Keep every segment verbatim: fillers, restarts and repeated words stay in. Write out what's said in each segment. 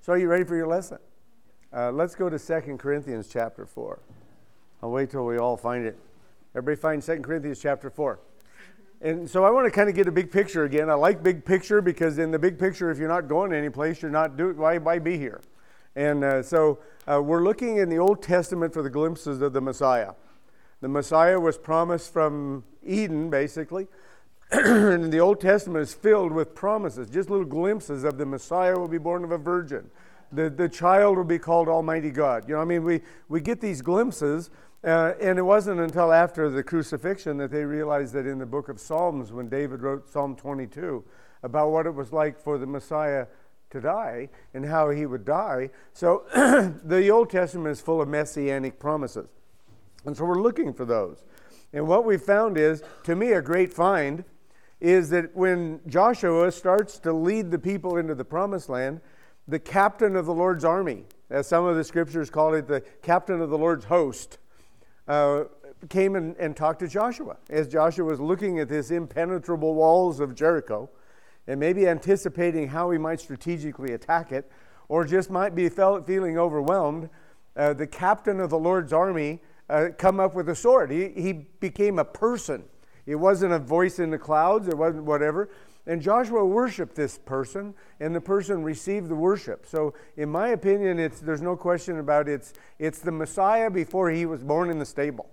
So are you ready for your lesson? Uh, let's go to Second Corinthians chapter four. I'll wait till we all find it. Everybody find Second Corinthians chapter four. And so I want to kind of get a big picture again. I like big picture because in the big picture, if you're not going anyplace, you're not doing, why, why be here? And uh, so uh, we're looking in the Old Testament for the glimpses of the Messiah. The Messiah was promised from Eden, basically. And the Old Testament is filled with promises, just little glimpses of the Messiah will be born of a virgin. The, the child will be called Almighty God. You know, I mean, we, we get these glimpses, uh, and it wasn't until after the crucifixion that they realized that in the book of Psalms, when David wrote Psalm twenty-two, about what it was like for the Messiah to die and how he would die. So the Old Testament is full of messianic promises. And so we're looking for those. And what we found is, to me, a great find is that when Joshua starts to lead the people into the promised land, the captain of the Lord's army, as some of the scriptures call it, the captain of the Lord's host, uh, came and, and talked to Joshua as Joshua was looking at this impenetrable walls of Jericho and maybe anticipating how he might strategically attack it, or just might be felt, feeling overwhelmed. Uh, the captain of the Lord's army uh, come up with a sword. He, he became a person. It wasn't a voice in the clouds. It wasn't whatever. And Joshua worshiped this person, and the person received the worship. So in my opinion, it's there's no question about it. It's, it's the Messiah before he was born in the stable.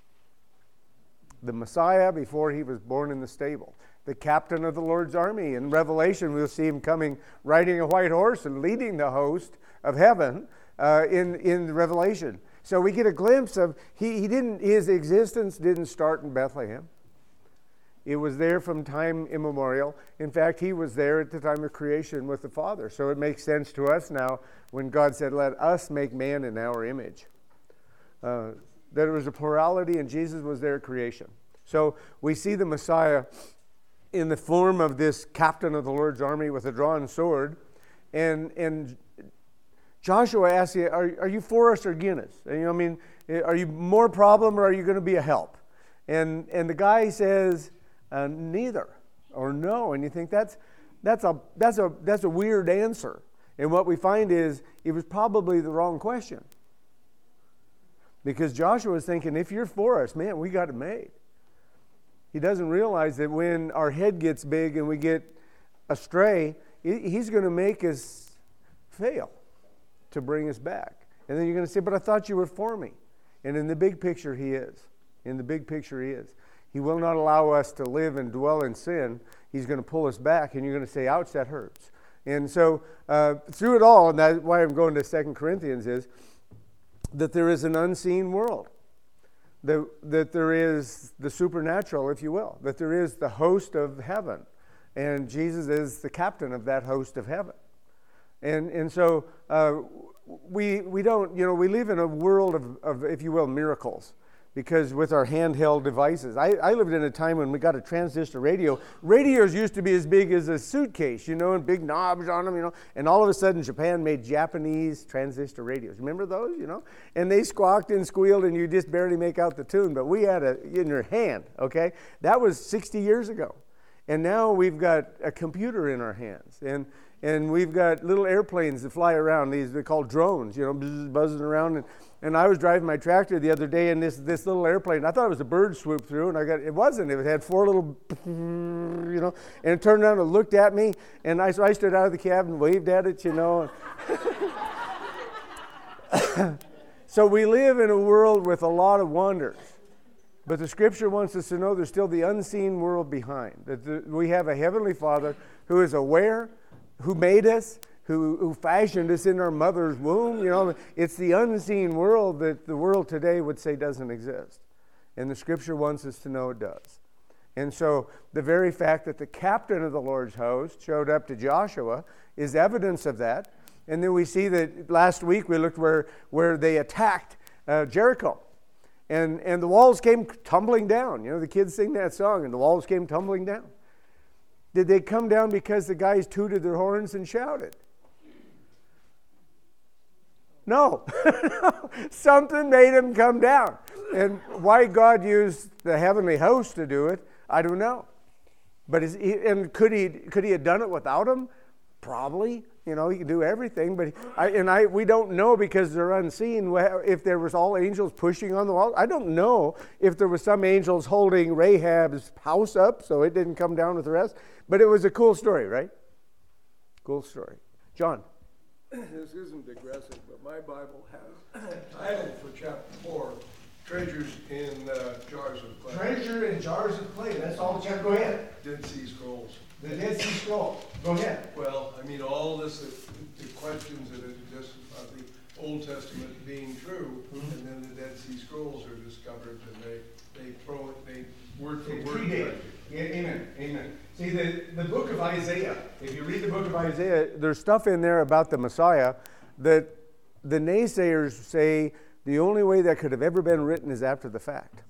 The Messiah before he was born in the stable. The captain of the Lord's army. In Revelation, we'll see him coming, riding a white horse and leading the host of heaven uh, in, in Revelation. So we get a glimpse of, he, he didn't, his existence didn't start in Bethlehem. It was there from time immemorial. In fact, he was there at the time of creation with the Father. So it makes sense to us now when God said, let us make man in our image. Uh, that it was a plurality and Jesus was there at creation. So we see the Messiah in the form of this captain of the Lord's army with a drawn sword. And and Joshua asks you, are, are you for us or against us? And, you know, I mean, are you more problem or are you going to be a help? And and the guy says, Uh, neither, or no, and you think that's that's a that's a that's a weird answer. And what we find is it was probably the wrong question, because Joshua was thinking, if you're for us, man, we got it made. He doesn't realize that when our head gets big and we get astray, he's going to make us fail to bring us back. And then you're going to say, but I thought you were for me. And in the big picture, he is. In the big picture, he is. He will not allow us to live and dwell in sin. He's going to pull us back, and you're going to say, ouch, that hurts. And so uh, through it all, and that's why I'm going to Second Corinthians, is that there is an unseen world, that, that there is the supernatural, if you will, that there is the host of heaven, and Jesus is the captain of that host of heaven. And and so uh, we we don't, you know, we live in a world of, of, if you will, miracles. Because with our handheld devices, I, I lived in a time when we got a transistor radio. Radios used to be as big as a suitcase, you know, and big knobs on them, you know. And all of a sudden, Japan made Japanese transistor radios. Remember those, you know? And they squawked and squealed, and you just barely make out the tune. But we had it in your hand, okay? That was sixty years ago. And now we've got a computer in our hands. And and we've got little airplanes that fly around. These they're called drones, you know, buzz, buzzing around. And, and I was driving my tractor the other day, and this this little airplane, I thought it was a bird swooped through, and I got it wasn't. It had four little, you know, and it turned around and looked at me, and I so I stood out of the cab and waved at it, you know. So we live in a world with a lot of wonders. But the Scripture wants us to know there's still the unseen world behind. That the, we have a Heavenly Father who is aware, who made us, who, who fashioned us in our mother's womb. You know, it's the unseen world that the world today would say doesn't exist. And the Scripture wants us to know it does. And so the very fact that the captain of the Lord's host showed up to Joshua is evidence of that. And then we see that last week we looked where, where they attacked uh, Jericho. And and the walls came tumbling down. You know, the kids sing that song, and the walls came tumbling down. Did they come down because the guys tooted their horns and shouted? No. Something made them come down. And why God used the heavenly host to do it, I don't know. But is he, and could he could he have done it without them? Probably. You know, he can do everything, but I, and I we don't know because they're unseen if there was all angels pushing on the wall. I don't know if there was some angels holding Rahab's house up so it didn't come down with the rest. But it was a cool story, right? Cool story. John. This isn't digressive, but my Bible has a title for chapter four, Treasures in uh, Jars of Clay. Treasure in jars of clay. That's all the chapter. Go ahead. Dead Sea Scrolls. The Dead Sea Scrolls. Go ahead. Well, I mean, all this, the, the questions that exist about the Old Testament being true, mm-hmm. and then the Dead Sea Scrolls are discovered, and they, they throw it, they word for word. Yeah, amen, amen. See, the, the book of Isaiah, if you read the book of Isaiah, there's stuff in there about the Messiah that the naysayers say the only way that could have ever been written is after the fact.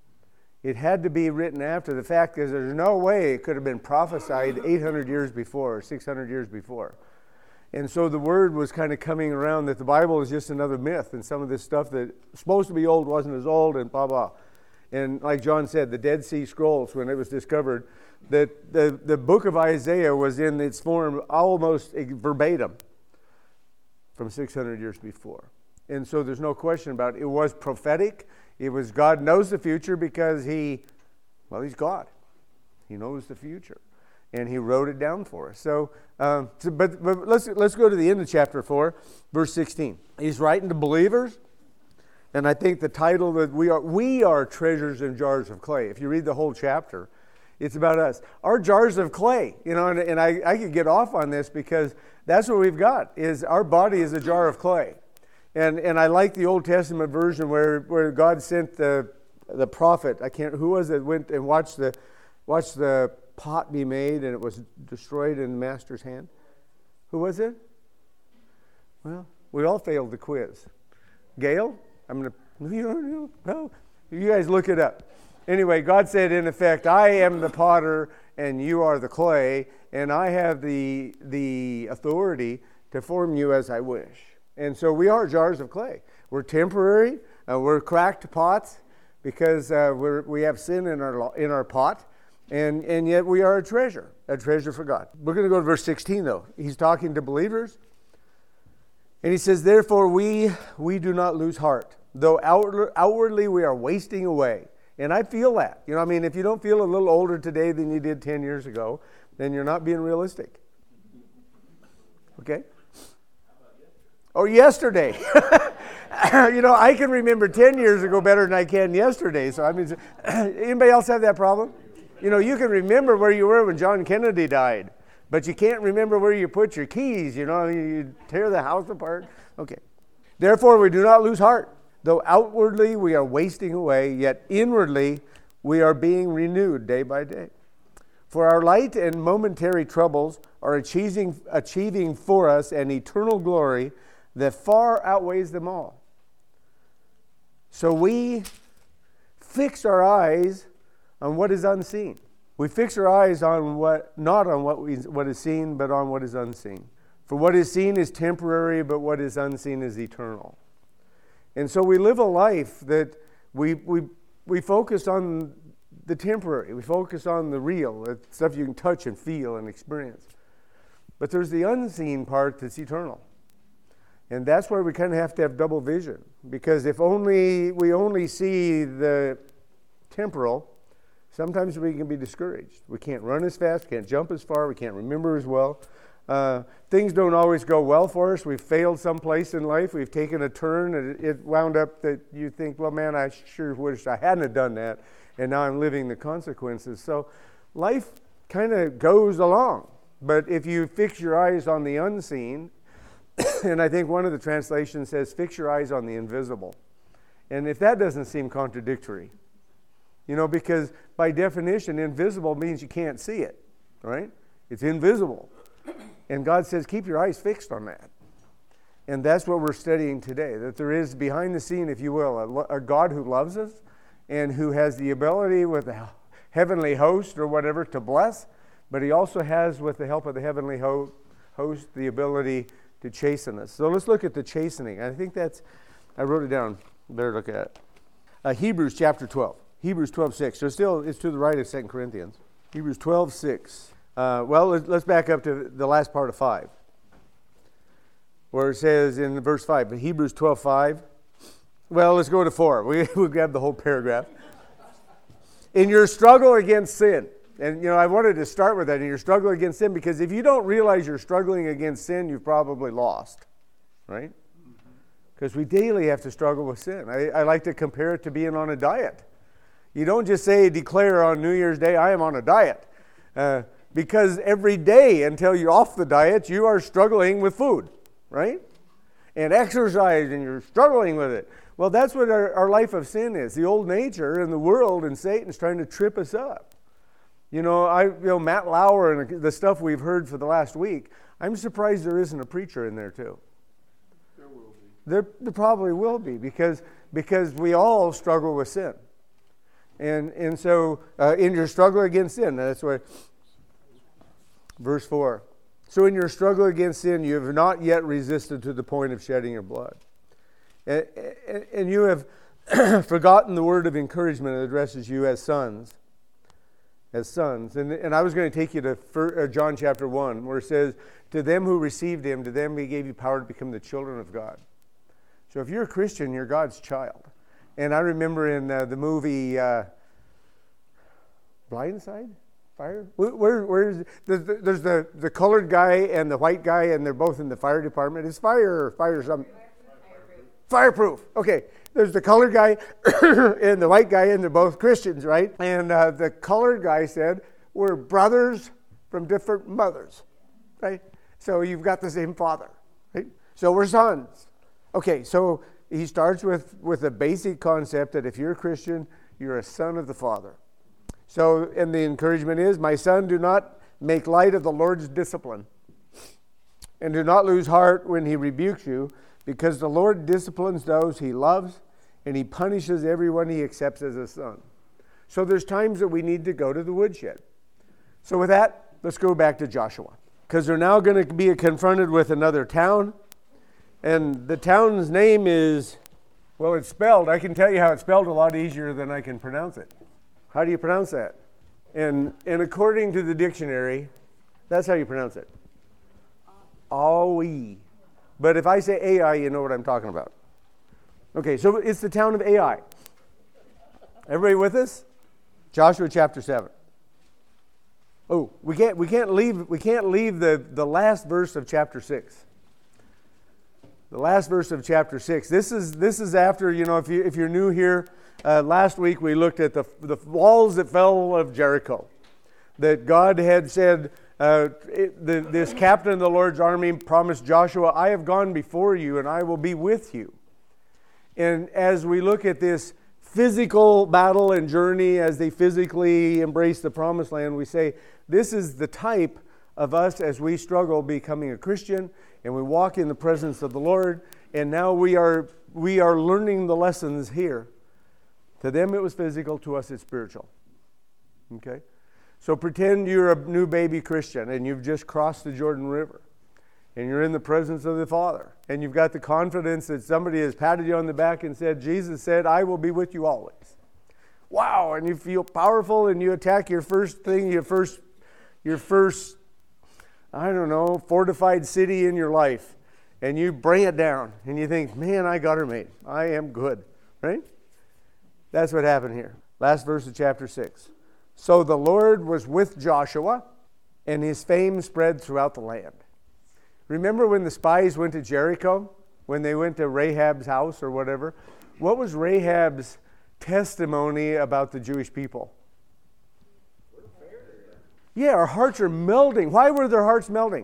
It had to be written after the fact because there's no way it could have been prophesied eight hundred years before or six hundred years before. And so the word was kind of coming around that the Bible is just another myth, and some of this stuff that's supposed to be old wasn't as old, and blah, blah. And like John said, the Dead Sea Scrolls, when it was discovered, that the, the book of Isaiah was in its form almost verbatim from six hundred years before. And so there's no question about it. It was prophetic. It was God knows the future because he, well, he's God. He knows the future. And he wrote it down for us. So, um, so but, but let's, let's go to the end of chapter four, verse sixteen. He's writing to believers. And I think the title that we are, we are treasures in jars of clay. If you read the whole chapter, it's about us. Our jars of clay, you know, and, and I, I could get off on this because that's what we've got, is our body is a jar of clay. And and I like the Old Testament version where, where God sent the the prophet, I can't, who was it, went and watched the, watched the pot be made and it was destroyed in the master's hand. Who was it? Well, we all failed the quiz. Gail? I'm going to, you don't know. No, you guys look it up. Anyway, God said, in effect, I am the potter and you are the clay, and I have the the authority to form you as I wish. And so we are jars of clay. We're temporary. Uh, we're cracked pots because uh, we're, we have sin in our in our pot, and, and yet we are a treasure, a treasure for God. We're going to go to verse sixteen, though. He's talking to believers. And he says, therefore we we do not lose heart, though outward, outwardly we are wasting away. And I feel that. You know, I mean, if you don't feel a little older today than you did ten years ago, then you're not being realistic. Okay? Or yesterday. You know, I can remember ten years ago better than I can yesterday. So, I mean, anybody else have that problem? You know, you can remember where you were when John Kennedy died, but you can't remember where you put your keys. You know, you tear the house apart. Okay. Therefore, we do not lose heart. Though outwardly we are wasting away, yet inwardly we are being renewed day by day. For our light and momentary troubles are achieving, achieving for us an eternal glory that far outweighs them all. So we fix our eyes on what is unseen. We fix our eyes on what, not on what we, what is seen, but on what is unseen. For what is seen is temporary, but what is unseen is eternal. And so we live a life that we we we focus on the temporary. We focus on the real, the stuff you can touch and feel and experience. But there's the unseen part that's eternal. And that's where we kind of have to have double vision. Because if only we only see the temporal, sometimes we can be discouraged. We can't run as fast, we can't jump as far, we can't remember as well. Uh, things don't always go well for us. We've failed someplace in life. We've taken a turn, and it, it wound up that you think, well, man, I sure wish I hadn't have done that, and now I'm living the consequences. So life kind of goes along. But if you fix your eyes on the unseen, and I think one of the translations says, fix your eyes on the invisible. And if that doesn't seem contradictory, you know, because by definition, invisible means you can't see it, right? It's invisible. And God says, keep your eyes fixed on that. And that's what we're studying today, that there is behind the scene, if you will, a, a God who loves us and who has the ability with the heavenly host or whatever to bless, but he also has, with the help of the heavenly ho- host, the ability to chasten us. So let's look at the chastening. I think that's, I wrote it down. Better look at it. Uh, Hebrews chapter twelve. Hebrews twelve six. So still, it's to the right of Second Corinthians. Hebrews twelve six. Uh, well, let's, let's back up to the last part of five, where it says in verse five, but Hebrews twelve five. Well, let's go to four. We, we'll grab the whole paragraph. In your struggle against sin, and you know, I wanted to start with that, in your struggle against sin, because if you don't realize you're struggling against sin, you've probably lost, right? Because we daily have to struggle with sin. I, I like to compare it to being on a diet. You don't just say, declare on New Year's Day, I am on a diet. Uh, because every day until you're off the diet, you are struggling with food, right? And exercise, and you're struggling with it. Well, that's what our, our life of sin is. The old nature and the world and Satan's trying to trip us up. You know, I, you know, Matt Lauer and the stuff we've heard for the last week, I'm surprised there isn't a preacher in there too. There will be. There, there probably will be, because because we all struggle with sin. And and so uh, in your struggle against sin, that's what, verse four. So in your struggle against sin, you have not yet resisted to the point of shedding your blood. And, and, and you have forgotten the word of encouragement that addresses you as sons. As sons. And, and I was going to take you to for, uh, John chapter one, where it says, to them who received him, to them he gave you power to become the children of God. So if you're a Christian, you're God's child. And I remember in uh, the movie uh, Blindside? Fire? Where, where, where's the, the, there's the, the colored guy and the white guy, and they're both in the fire department. Is fire or fire something? Fireproof. Okay. There's the colored guy and the white guy, and they're both Christians, right? And uh, the colored guy said, we're brothers from different mothers, right? So you've got the same father, right? So we're sons. Okay, so he starts with, with a basic concept that if you're a Christian, you're a son of the Father. So, and the encouragement is, my son, do not make light of the Lord's discipline, and do not lose heart when he rebukes you, because the Lord disciplines those he loves, and he punishes everyone he accepts as a son. So there's times that we need to go to the woodshed. So with that, let's go back to Joshua, because they're now going to be confronted with another town. And the town's name is, well, it's spelled. I can tell you how it's spelled a lot easier than I can pronounce it. How do you pronounce that? And, and according to the dictionary, that's how you pronounce it. Awi. But if I say Ai, you know what I'm talking about. Okay, so it's the town of Ai. Everybody with us? Joshua chapter seven. Oh, we can't we can't leave we can't leave the, the last verse of chapter six. The last verse of chapter six. This is this is after, you know, if you if you're new here, uh, last week we looked at the the walls that fell of Jericho. That God had said, Uh, it, the, this captain of the Lord's army promised Joshua, I have gone before you and I will be with you. And as we look at this physical battle and journey, as they physically embrace the promised land, we say, this is the type of us as we struggle becoming a Christian and we walk in the presence of the Lord. And now we are, we are learning the lessons here. To them it was physical, to us it's spiritual. Okay? So pretend you're a new baby Christian and you've just crossed the Jordan River and you're in the presence of the Father and you've got the confidence that somebody has patted you on the back and said, Jesus said, I will be with you always. Wow, and you feel powerful and you attack your first thing, your first, your first, I don't know, fortified city in your life, and you bring it down and you think, man, I got her made. I am good, right? That's what happened here. Last verse of chapter six. So the Lord was with Joshua, and his fame spread throughout the land. Remember when the spies went to Jericho? When they went to Rahab's house or whatever? What was Rahab's testimony about the Jewish people? Yeah, our hearts are melting. Why were their hearts melting?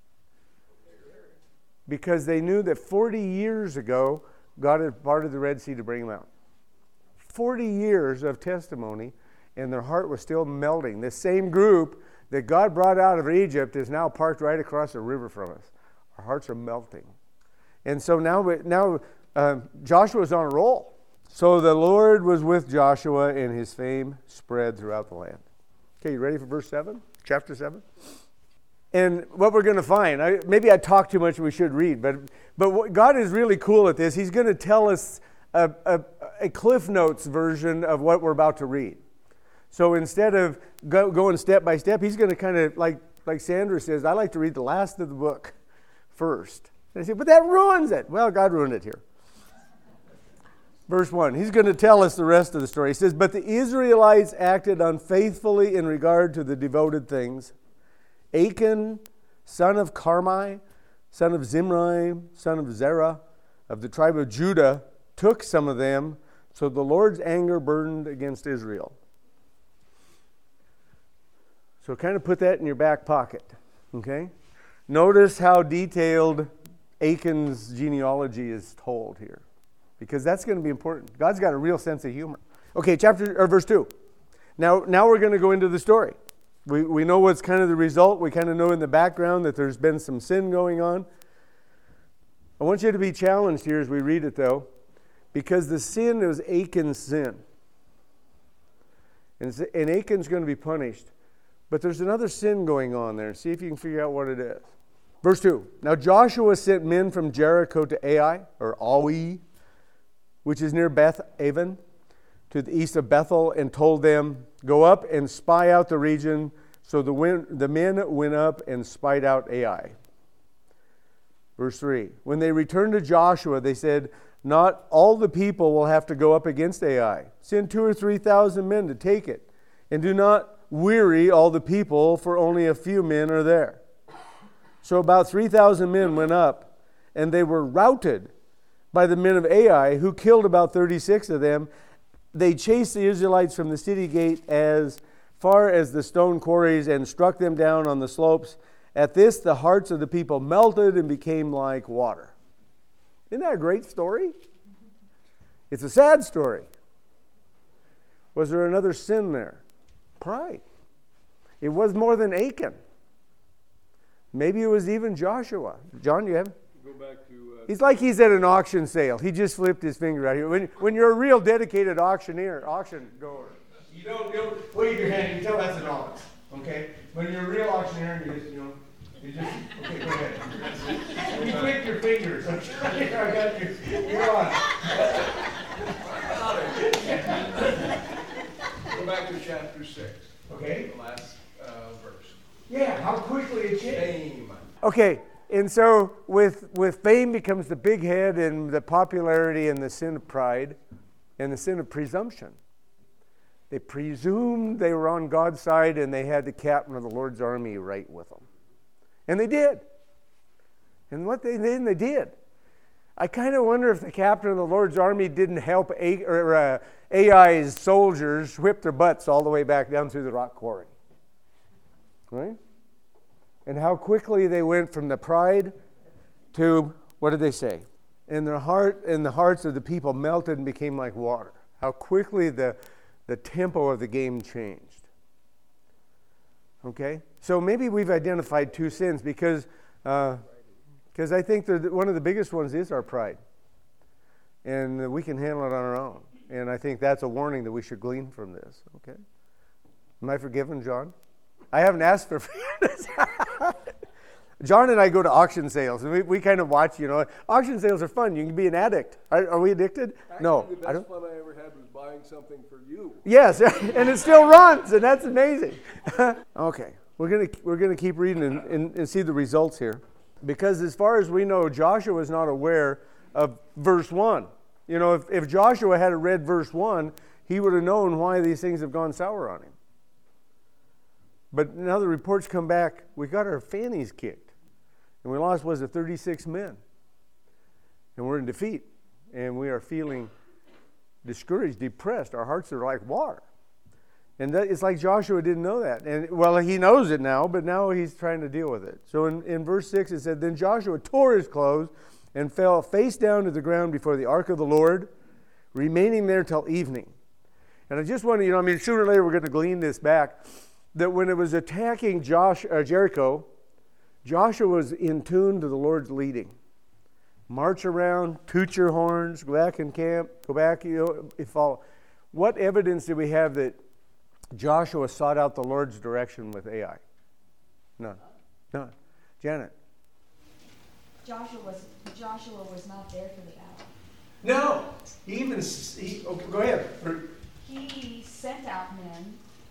Because they knew that forty years ago, God had parted the Red Sea to bring them out. forty years of testimony, and their heart was still melting. This same group that God brought out of Egypt is now parked right across the river from us. Our hearts are melting. And so now, now uh, Joshua's on a roll. So the Lord was with Joshua, and his fame spread throughout the land. Okay, you ready for verse seven? Chapter seven? And what we're going to find, I, maybe I talk too much, we should read, but, but what, God is really cool at this. He's going to tell us a, a, a Cliff Notes version of what we're about to read. So instead of go, going step by step, he's going to kind of, like, like Sandra says, I like to read the last of the book first. And I say, but that ruins it. Well, God ruined it here. Verse one, he's going to tell us the rest of the story. He says, but the Israelites acted unfaithfully in regard to the devoted things. Achan, son of Carmi, son of Zimri, son of Zerah, of the tribe of Judah, took some of them, so the Lord's anger burned against Israel. So kind of put that in your back pocket, okay? Notice how detailed Achan's genealogy is told here, because that's going to be important. God's got a real sense of humor. Okay, chapter or verse two. Now, now we're going to go into the story. We we know what's kind of the result. We kind of know in the background that there's been some sin going on. I want you to be challenged here as we read it, though, because the sin was Achan's sin. And, and Achan's going to be punished. But there's another sin going on there. See if you can figure out what it is. Verse two. Now Joshua sent men from Jericho to Ai, or Ai, which is near Beth Aven, to the east of Bethel, and told them, go up and spy out the region. So the, win- the men went up and spied out Ai. Verse three. When they returned to Joshua, they said, not all the people will have to go up against Ai. Send two or three thousand men to take it, and do not weary all the people, for only a few men are there. So about three thousand men went up, and they were routed by the men of Ai, who killed about thirty-six of them. They chased the Israelites from the city gate as far as the stone quarries and struck them down on the slopes. At this, the hearts of the people melted and became like water. Isn't that a great story? It's a sad story. Was there another sin there? Pride. It was more than Achan. Maybe it was even Joshua. John, you have? Go back to. Uh, He's like he's at an auction sale. He just flipped his finger out here. When, when you're a real dedicated auctioneer, auction goer, you don't, you don't wave your hand. You tell that's an ox. Okay. When you're a real auctioneer, you just you know you just okay. Go ahead. You click your fingers. Okay. I got you. You're on. Go back to chapter six. Okay. The last uh, verse. Yeah, how quickly it changed. Fame. Okay, and so with with fame becomes the big head and the popularity and the sin of pride and the sin of presumption. They presumed they were on God's side and they had the captain of the Lord's army right with them. And they did. And what they did, they did. I kind of wonder if the captain of the Lord's army didn't help A, or, uh, Ai's soldiers whip their butts all the way back down through the rock quarry. Right? And how quickly they went from the pride to, what did they say? And their heart and the hearts of the people melted and became like water. How quickly the, the tempo of the game changed. Okay? So maybe we've identified two sins because uh, because I think that one of the biggest ones is our pride. And we can handle it on our own. And I think that's a warning that we should glean from this. Okay? Am I forgiven, John? I haven't asked for forgiveness. John and I go to auction sales, and we, we kind of watch, you know. Auction sales are fun. You can be an addict. Are, are we addicted? Actually, no. the best I don't. fun I ever had was buying something for you. Yes, and it still runs, and that's amazing. Okay, we're gonna we're gonna keep reading and, and, and see the results here, because as far as we know, Joshua is not aware of verse one. You know, if, if Joshua had read verse one, he would have known why these things have gone sour on him. But now the reports come back, we got our fannies kicked. And we lost, was it thirty-six men? And we're in defeat. And we are feeling discouraged, depressed. Our hearts are like water. And that, it's like Joshua didn't know that. And well, he knows it now, but now he's trying to deal with it. So in, in verse six it said, then Joshua tore his clothes and fell face down to the ground before the ark of the Lord, remaining there till evening. And I just want to, you know, I mean, sooner or later we're going to glean this back, that when it was attacking Josh, uh, Jericho, Joshua was in tune to the Lord's leading. March around, toot your horns, go back in camp, go back, you know, follow. What evidence do we have that Joshua sought out the Lord's direction with Ai? None. None. Janet. Joshua was Joshua was not there for the battle. No. He even, he, okay, go ahead. He sent out men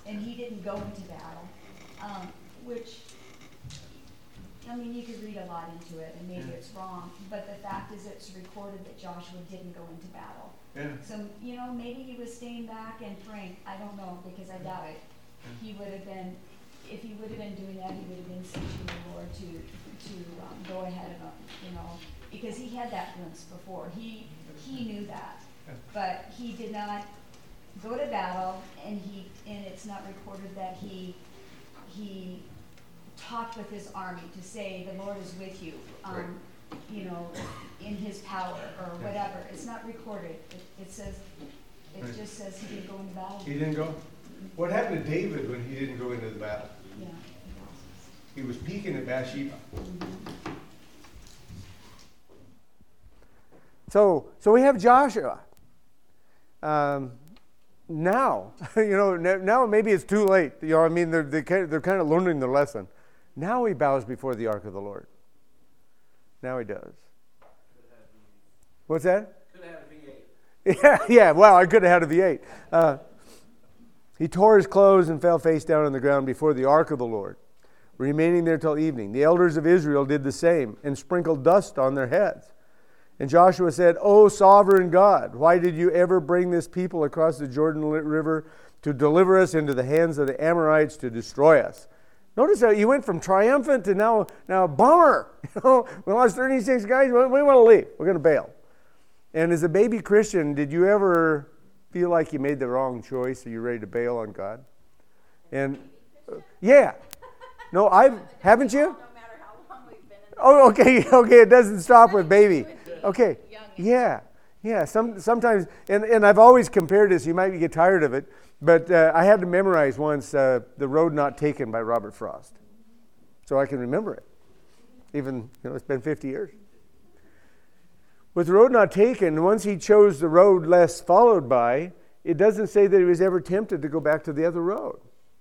and he didn't go into battle, um, which, I mean, you could read a lot into it, and maybe Yeah. it's wrong, but the fact is it's recorded that Joshua didn't go into battle. Yeah. So, you know, maybe he was staying back and praying. I don't know, because I doubt it. He would have been, if he would have been doing that, he would have been seeking the Lord to, to um, go ahead of him, you know, because he had that glimpse before. He, he knew that, but he did not go to battle, and he, and it's not recorded that he, he talked with his army to say, the Lord is with you, um, Right. you know, in his power or whatever. It's not recorded. It, it says, it Right. just says he didn't go into battle. He didn't go? What happened to David when he didn't go into the battle? Yeah. He was peeking at Bathsheba. Mm-hmm. So, so we have Joshua. Um, now, you know, n- now maybe it's too late. You know, I mean, they're they kind of, they're kind of learning their lesson. Now he bows before the ark of the Lord. Now he does. What's that? Could have had a V eight. Yeah, yeah. Well, I could have had a V eight. Uh, he tore his clothes and fell face down on the ground before the ark of the Lord, remaining there till evening. The elders of Israel did the same and sprinkled dust on their heads. And Joshua said, O sovereign God, why did you ever bring this people across the Jordan River to deliver us into the hands of the Amorites to destroy us? Notice how you went from triumphant to now, now bummer. You know, we lost thirty-six guys. We, we want to leave. We're going to bail. And as a baby Christian, did you ever feel like you made the wrong choice? Are you ready to bail on God? And uh, yeah, no, I've haven't you? No matter how long we've been in Oh, okay, okay. It doesn't stop with baby. Okay, yeah, yeah. Some sometimes, and and I've always compared this. You might get tired of it, but uh, I had to memorize once uh, "The Road Not Taken" by Robert Frost, so I can remember it. Even you know, it's been fifty years. With the road not taken, once he chose the road less followed by, it doesn't say that he was ever tempted to go back to the other road.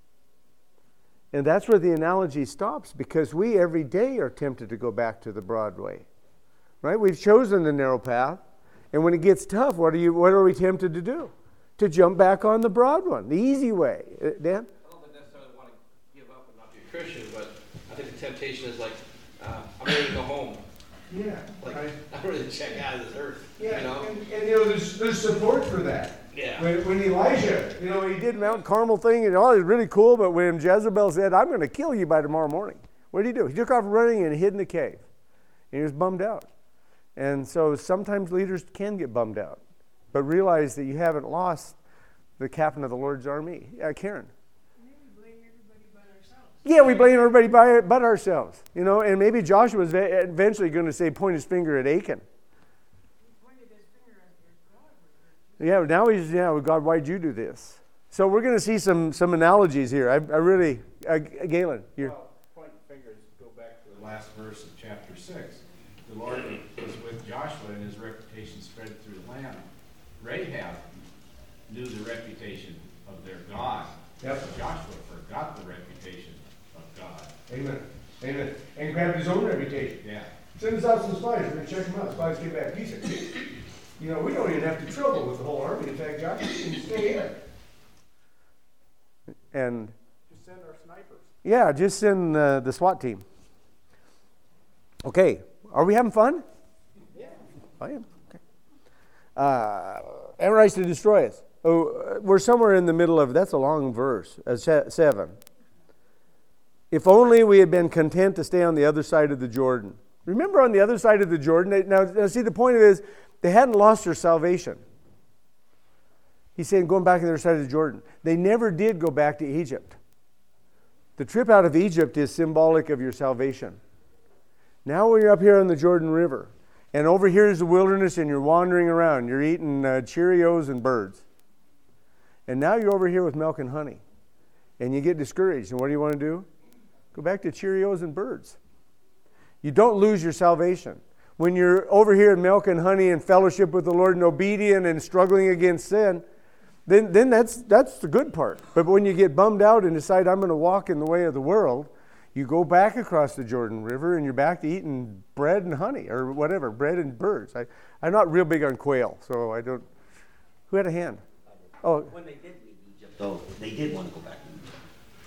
And that's where the analogy stops, because we every day are tempted to go back to the broad way. Right? We've chosen the narrow path, and when it gets tough, what are you what are we tempted to do? To jump back on the broad one, the easy way. Uh, Dan? I don't think necessarily want to give up and not be a Christian, but I think the temptation is like, uh, I'm ready to go home. Yeah. Like, I- I'm ready to check out of this earth. Yeah, You know? and, and you know, there's, there's support for that. Yeah. When, when Elijah, you know, he did Mount Carmel thing, and all it was really cool, but when Jezebel said, I'm going to kill you by tomorrow morning, what did he do? He took off running and hid in the cave. And he was bummed out. And so sometimes leaders can get bummed out, but realize that you haven't lost the captain of the Lord's army. Yeah, Karen. Maybe blame everybody but ourselves. Yeah, we blame everybody by, but ourselves, you know, and maybe Joshua was eventually going to say, point his finger at Achan. He pointed his finger at your God. Yeah, now he's, yeah, well, God, why'd you do this? So we're going to see some some analogies here. I, I really, uh, Galen, you're. Well, point fingers, go back to the last verse of chapter six. The Lord was with Joshua, and his reputation spread through the land. Rahab knew the reputation of their God. Yep. Joshua forgot the reputation of God. Amen. Amen. And grabbed his own reputation. Yeah. Send us out some spies. We're going to check them out. Spies came back decent. You know, we don't even have to trouble with the whole army. In fact, Joshua can stay in. And Just send our snipers. yeah, just send uh, the SWAT team. Okay. Are we having fun? Yeah. I am. Okay. Uh, Amorites to destroy us. Oh, we're somewhere in the middle of, that's a long verse, uh, se- seven. If only we had been content to stay on the other side of the Jordan. Remember on the other side of the Jordan? They, now, now, see, the point of it is, they hadn't lost their salvation. He's saying going back on the other side of the Jordan. They never did go back to Egypt. The trip out of Egypt is symbolic of your salvation. Now we're up here on the Jordan River, and over here is the wilderness, and you're wandering around. You're eating uh, Cheerios and birds. And now you're over here with milk and honey, and you get discouraged. And what do you want to do? Go back to Cheerios and birds. You don't lose your salvation. When you're over here in milk and honey and fellowship with the Lord and obedient and struggling against sin, then, then that's, that's the good part. But when you get bummed out and decide, I'm going to walk in the way of the world, you go back across the Jordan River and you're back to eating bread and honey or whatever, bread and birds. I, I'm not real big on quail, so I don't. Who had a hand? Oh, When they did leave Egypt, though, they did want to go back to Egypt.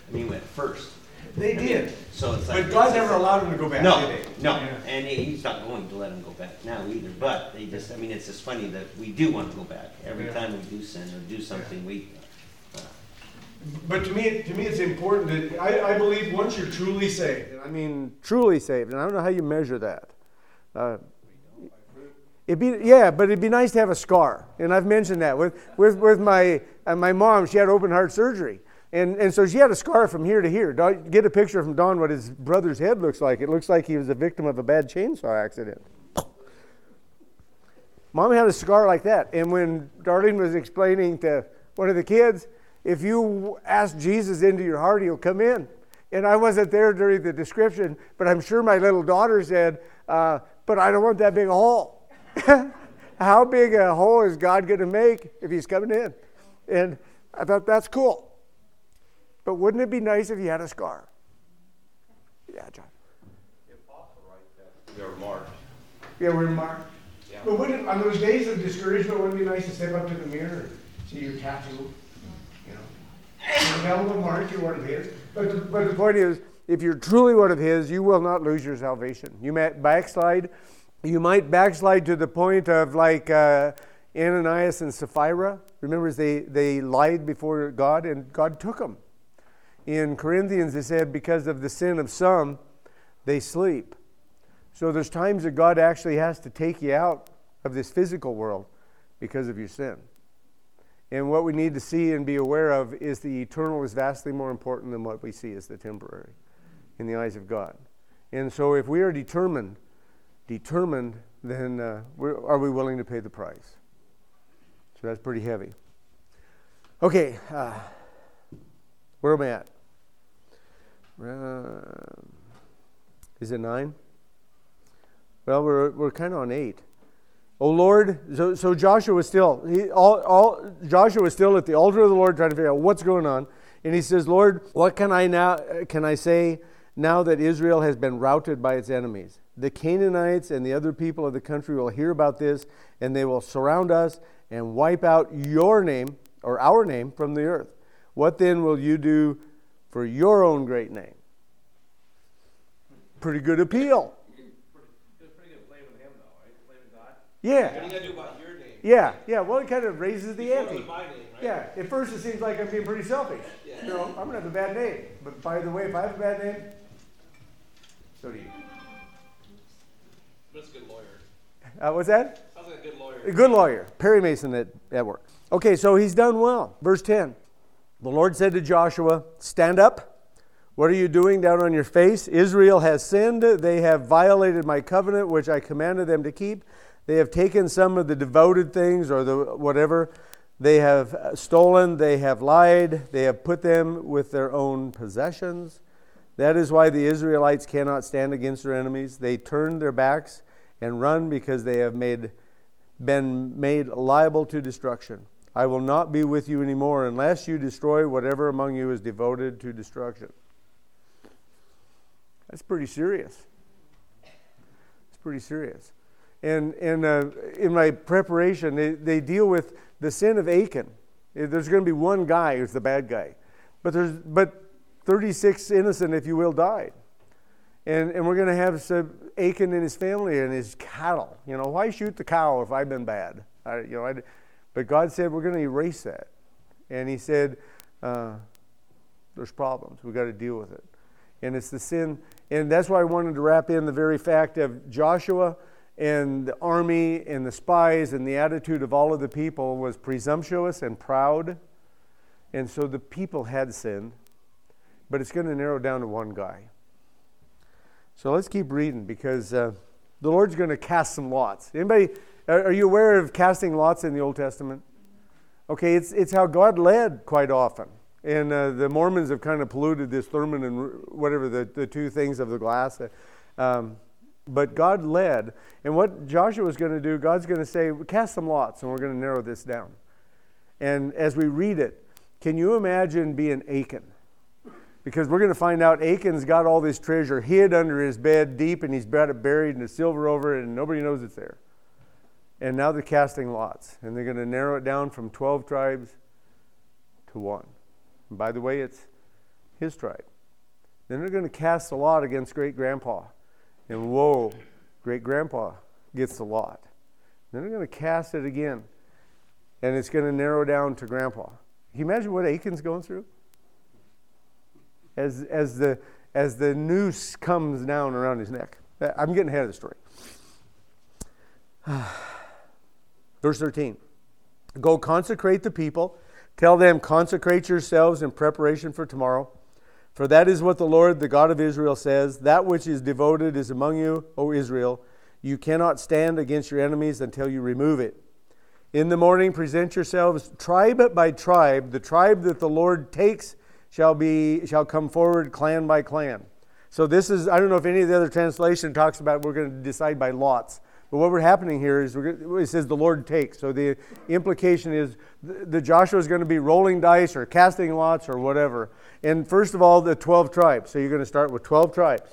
I mean, at first. They I mean, did. So it's like. But God never allowed them to go back, No, did they? no, Yeah. and he- he's not going to let them go back now either, but they just, I mean, it's just funny that we do want to go back. Every Yeah. time we do sin or do something, we, uh, But to me, to me, it's important that I, I believe once you're truly saved. I mean, truly saved, and I don't know how you measure that. Uh, it'd be yeah, but it'd be nice to have a scar, and I've mentioned that with with with my uh, my mom. She had open heart surgery, and and so she had a scar from here to here. Don- Get a picture from Don what his brother's head looks like. It looks like he was a victim of a bad chainsaw accident. Mom had a scar like that, and when Darlene was explaining to one of the kids, if you ask Jesus into your heart, he'll come in. And I wasn't there during the description, but I'm sure my little daughter said, uh, but I don't want that big a hole. How big a hole is God going to make if he's coming in? And I thought, that's cool. But wouldn't it be nice if you had a scar? Yeah, John. The apostle writes that they were marked. Yeah, we're marked. Yeah. But wouldn't, on those days of discouragement, wouldn't it be nice to step up to the mirror and see your tattoo? You know, and tell them, Mark, you're one of his. But the, but the point is, if you're truly one of his, you will not lose your salvation. You might backslide. You might backslide to the point of like uh, Ananias and Sapphira. Remember, they, they lied before God, and God took them. In Corinthians, it said, because of the sin of some, they sleep. So there's times that God actually has to take you out of this physical world because of your sin. And what we need to see and be aware of is the eternal is vastly more important than what we see as the temporary in the eyes of God. And so if we are determined, determined, then uh, we're, are we willing to pay the price? So that's pretty heavy. Okay, uh, where am I at? Uh, is it nine? Well, we're we're kind of on eight. Oh Lord, so, so Joshua was still he all all Joshua was still at the altar of the Lord trying to figure out what's going on, and he says, Lord, what can I now can I say now that Israel has been routed by its enemies? The Canaanites and the other people of the country will hear about this, and they will surround us and wipe out your name or our name from the earth. What then will you do for your own great name? Pretty good appeal. Yeah. What are you going to do about your name? Yeah, yeah. Well, it kind of raises the Before it ante. was my name, right? Yeah. At first, it seems like I'm being pretty selfish. Yeah. You know, I'm gonna have a bad name. But by the way, if I have a bad name, so do you. But it's a good lawyer. Uh, what's that? Sounds like a good lawyer. A good lawyer, Perry Mason at, at work. Okay, so he's done well. Verse ten. The Lord said to Joshua, stand up. What are you doing down on your face? Israel has sinned. They have violated my covenant, which I commanded them to keep. They have taken some of the devoted things or the whatever. They have stolen. They have lied. They have put them with their own possessions. That is why the Israelites cannot stand against their enemies. They turn their backs and run because they have made been made liable to destruction. I will not be with you anymore unless you destroy whatever among you is devoted to destruction. That's pretty serious. It's pretty serious. And, and uh, in my preparation, they, they deal with the sin of Achan. There's going to be one guy who's the bad guy. But there's but thirty-six innocent, if you will, died. And, and we're going to have some Achan and his family and his cattle. You know, why shoot the cow if I've been bad? I, you know, I, but God said we're going to erase that. And he said, uh, there's problems. We've got to deal with it. And it's the sin. And that's why I wanted to wrap in the very fact of Joshua and the army and the spies and the attitude of all of the people was presumptuous and proud. And so the people had sinned. But it's going to narrow down to one guy. So let's keep reading because uh, the Lord's going to cast some lots. Anybody, are you aware of casting lots in the Old Testament? Okay, it's it's how God led quite often. And uh, the Mormons have kind of polluted this Thurman and whatever, the, the two things of the glass. Um, but God led. And what Joshua is going to do, God's going to say, cast some lots, and we're going to narrow this down. And as we read it, can you imagine being Achan? Because we're going to find out Achan's got all this treasure hid under his bed deep, and he's got it buried, and the silver over it, and nobody knows it's there. And now they're casting lots, and they're going to narrow it down from twelve tribes to one. And by the way, it's his tribe. Then they're going to cast a lot against great-grandpa. And whoa, great-grandpa gets the lot. Then they're going to cast it again. And it's going to narrow down to grandpa. Can you imagine what Achan's going through? As, as, the, as the noose comes down around his neck. I'm getting ahead of the story. Verse thirteen. Go consecrate the people. Tell them, consecrate yourselves in preparation for tomorrow. For that is what the Lord, the God of Israel, says. That which is devoted is among you, O Israel. You cannot stand against your enemies until you remove it. In the morning present yourselves tribe by tribe. The tribe that the Lord takes shall be shall come forward clan by clan. So this is, I don't know if any of the other translation talks about we're going to decide by lots. But what we're happening here is we're, it says the Lord takes. So the implication is the, the Joshua is going to be rolling dice or casting lots or whatever. And first of all, the twelve tribes. So you're going to start with twelve tribes.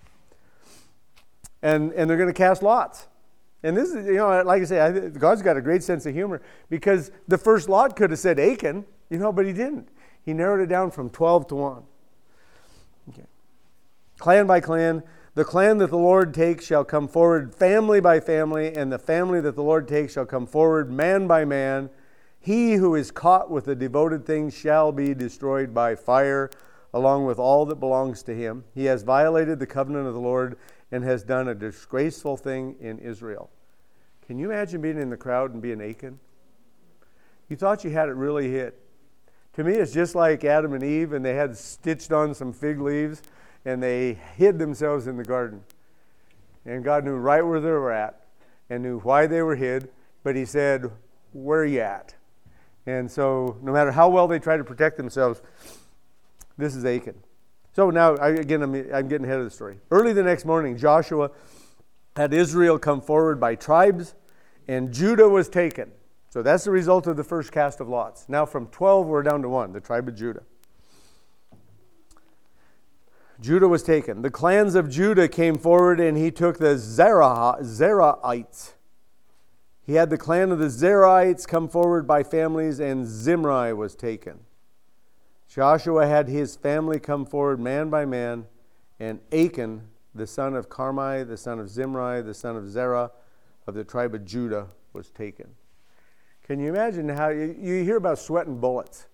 And, and they're going to cast lots. And this is, you know, like I say, I, God's got a great sense of humor because the first lot could have said Achan, you know, but he didn't. He narrowed it down from twelve to one. Okay. Clan by clan. The clan that the Lord takes shall come forward family by family, and the family that the Lord takes shall come forward man by man. He who is caught with the devoted things shall be destroyed by fire, along with all that belongs to him. He has violated the covenant of the Lord and has done a disgraceful thing in Israel. Can you imagine being in the crowd and being Achan? You thought you had it really hit. To me, it's just like Adam and Eve, and they had stitched on some fig leaves, and they hid themselves in the garden. And God knew right where they were at and knew why they were hid, but he said, where are you at? And so no matter how well they tried to protect themselves, this is Achan. So now, I, again, I'm, I'm getting ahead of the story. Early the next morning, Joshua had Israel come forward by tribes, and Judah was taken. So that's the result of the first cast of lots. Now from twelve, we're down to one, the tribe of Judah. Judah was taken. The clans of Judah came forward, and he took the Zerah, Zerahites. He had the clan of the Zerahites come forward by families, and Zimri was taken. Joshua had his family come forward man by man, and Achan, the son of Carmi, the son of Zimri, the son of Zerah, of the tribe of Judah, was taken. Can you imagine how you, you hear about sweating bullets?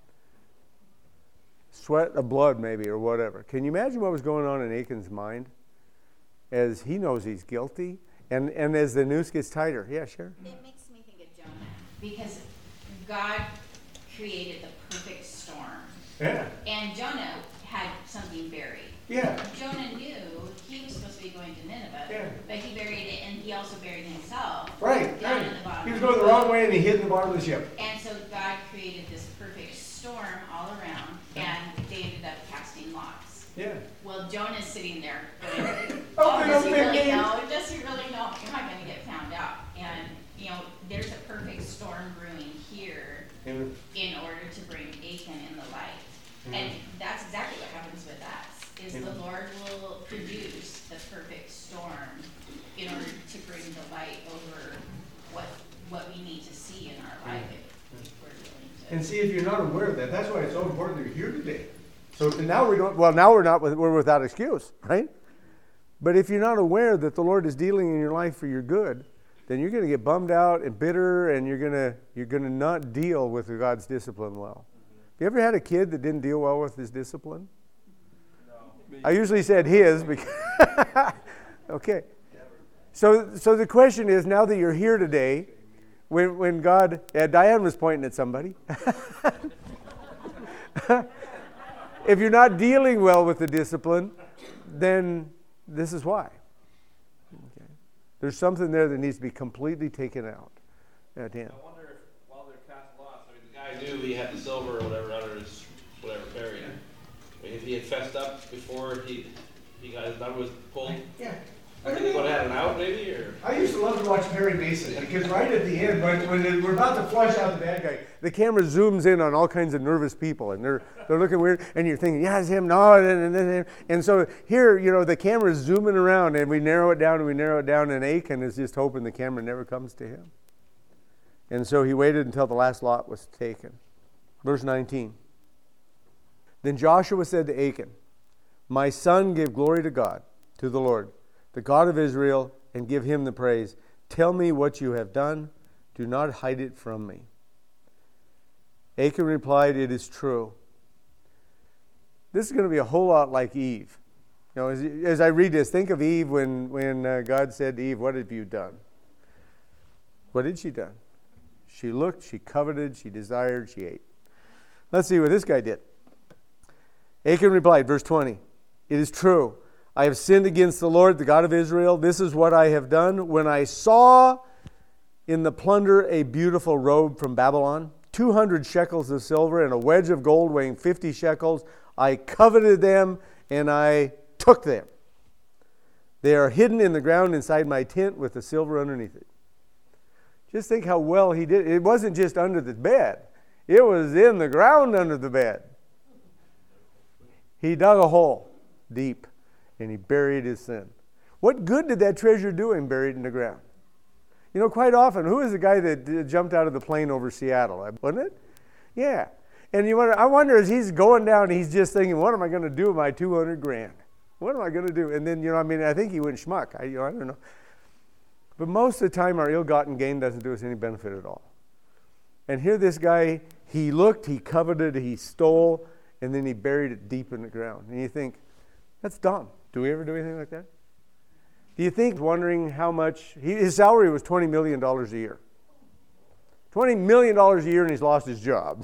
Sweat of blood maybe or whatever. Can you imagine what was going on in Achan's mind as he knows he's guilty and, and as the noose gets tighter? Yeah, sure. It makes me think of Jonah because God created the perfect storm. Yeah. And Jonah had something buried. Yeah. Jonah knew he was supposed to be going to Nineveh, Yeah. but he buried it, and he also buried himself Right. down right. in the bottom. He was of going the boat. wrong way and he hid in the bottom of the ship. And so God created this perfect storm all around, and they ended up casting lots. Yeah. Well, Jonah's sitting there going, Oh, oh, they does don't he think really they- know? Does he really know? Am I going to get found out? And, you know, there's a perfect storm brewing here And, in order to bring Achan in the light. Mhm. And that's exactly what happens with us, is Mhm. the Lord will produce the perfect storm in order to bring the light over what what we need to see in our life if we're willing to. and see, if you're not aware of that, that's why it's so important that you're here today. So now we don't, well, now we're not, with, we're without excuse, right? But if you're not aware that the Lord is dealing in your life for your good, then you're going to get bummed out and bitter, and you're going to you're going to not deal with God's discipline well. Have you ever had a kid that didn't deal well with his discipline? No. I usually said his because okay. So so the question is, now that you're here today, when when God, yeah, Diane was pointing at somebody. If you're not dealing well with the discipline, then this is why. Okay. There's something there that needs to be completely taken out. Yeah, Dan. I wonder if while they're casting lots, I mean, the guy knew he had the silver or whatever under his whatever buried. I mean, if he had fessed up before he he got his number was pulled, Yeah. I think he would have had an out maybe, or I used to love to watch Perry Mason because right at the end, when, when they- we're about to flush out the bad guy, the camera zooms in on all kinds of nervous people, and they're they're looking weird, and you're thinking, yeah, it's him, no, and, and, and, and so here, you know, the camera's zooming around, and we narrow it down, and we narrow it down, and Achan is just hoping the camera never comes to him. And so he waited until the last lot was taken. Verse nineteen. Then Joshua said to Achan, my son, give glory to God, to the Lord, the God of Israel, and give him the praise. Tell me what you have done. Do not hide it from me. Achan replied, it is true. This is going to be a whole lot like Eve. You know, as, as I read this, think of Eve when, when uh, God said to Eve, what have you done? What had she done? She looked, she coveted, she desired, she ate. Let's see what this guy did. Achan replied, verse twenty, it is true. I have sinned against the Lord, the God of Israel. This is what I have done. When I saw in the plunder a beautiful robe from Babylon, two hundred shekels of silver and a wedge of gold weighing fifty shekels, I coveted them and I took them. They are hidden in the ground inside my tent with the silver underneath it. Just think how well he did. It wasn't just under the bed. It was in the ground under the bed. He dug a hole deep and he buried his sin. What good did that treasure do him buried in the ground? You know, quite often, who is the guy that jumped out of the plane over Seattle? Wasn't it? Yeah. And you wonder, I wonder as he's going down, he's just thinking, what am I going to do with my two hundred grand? What am I going to do? And then, you know, I mean, I think he went schmuck. I, you know, I don't know. But most of the time, our ill-gotten gain doesn't do us any benefit at all. And here this guy, he looked, he coveted, he stole, and then he buried it deep in the ground. And you think, that's dumb. Do we ever do anything like that? Do you think, wondering how much, he, his salary was twenty million dollars a year. twenty million dollars a year and he's lost his job.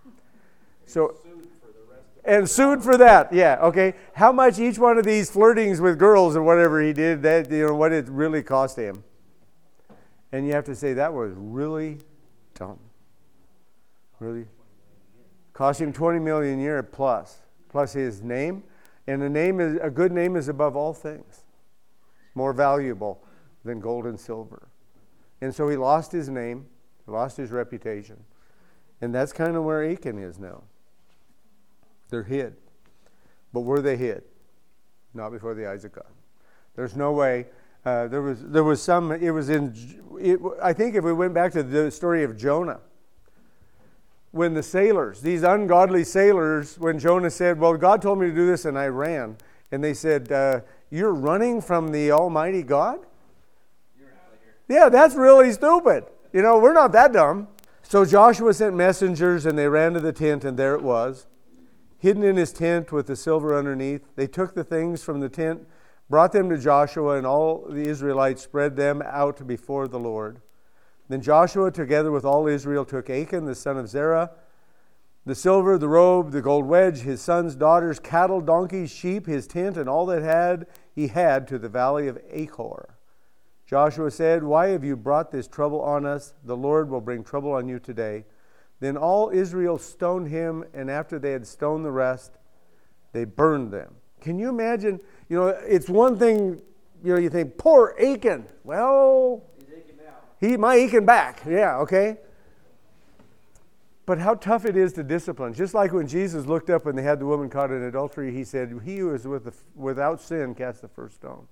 So, and sued for that, yeah, okay. How much each one of these flirtings with girls or whatever he did, that, you know, what it really cost him. And you have to say, that was really dumb. Really. Cost him twenty million dollars a year plus, plus his name. And a name is, a good name is above all things. More valuable than gold and silver. And so he lost his name, lost his reputation. And that's kind of where Achan is now. They're hid. But were they hid? Not before the eyes of God. There's no way. Uh, there was there was some, it was in, it, I think if we went back to the story of Jonah, when the sailors, these ungodly sailors, when Jonah said, well, God told me to do this and I ran. And they said, uh, you're running from the Almighty God? You're out of here. Yeah, that's really stupid. You know, we're not that dumb. So Joshua sent messengers and they ran to the tent and there it was, hidden in his tent with the silver underneath. They took the things from the tent, brought them to Joshua, and all the Israelites spread them out before the Lord. Then Joshua, together with all Israel, took Achan, the son of Zerah, the silver, the robe, the gold wedge, his sons, daughters, cattle, donkeys, sheep, his tent, and all that had he had to the valley of Achor. Joshua said, why have you brought this trouble on us? The Lord will bring trouble on you today. Then all Israel stoned him, and after they had stoned the rest, they burned them. Can you imagine? You know, it's one thing, you know, you think, poor Achan. Well, he's aching now. He might aching back. Yeah, okay. But how tough it is to discipline. Just like when Jesus looked up and they had the woman caught in adultery, he said, he who is with the, without sin cast the first stone.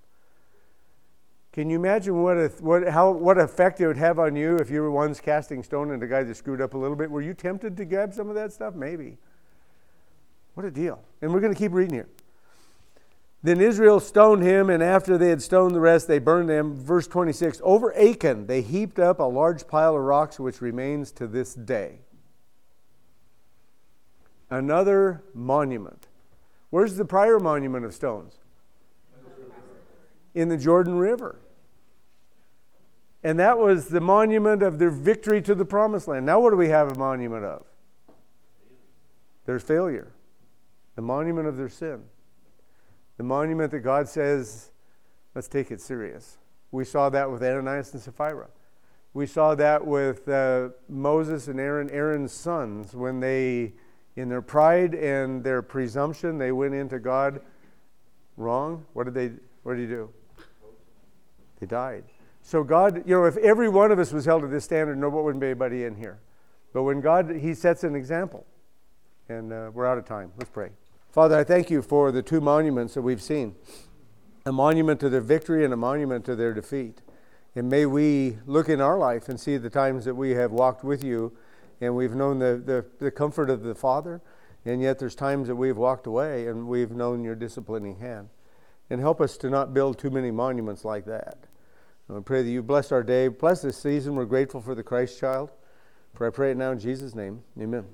Can you imagine what a, what how what effect it would have on you if you were once casting stone and the guy that screwed up a little bit? Were you tempted to grab some of that stuff? Maybe. What a deal. And we're going to keep reading here. Then Israel stoned him, and after they had stoned the rest, they burned them. Verse twenty-six, over Achan they heaped up a large pile of rocks which remains to this day. Another monument. Where's the prior monument of stones? In the Jordan River. And that was the monument of their victory to the promised land. Now what do we have a monument of? Their failure. The monument of their sin. The monument that God says, let's take it serious. We saw that with Ananias and Sapphira. We saw that with uh, Moses and Aaron, Aaron's sons, when they, in their pride and their presumption, they went into God wrong. What did they, what did he do? They died. So God, you know, if every one of us was held to this standard, no, wouldn't be anybody in here. But when God, he sets an example. And uh, we're out of time. Let's pray. Father, I thank you for the two monuments that we've seen. A monument to their victory and a monument to their defeat. And may we look in our life and see the times that we have walked with you and we've known the, the, the comfort of the Father And yet there's times that we've walked away and we've known your disciplining hand. And help us to not build too many monuments like that. And we pray that you bless our day. Bless this season. We're grateful for the Christ child. For I pray it now in Jesus' name. Amen.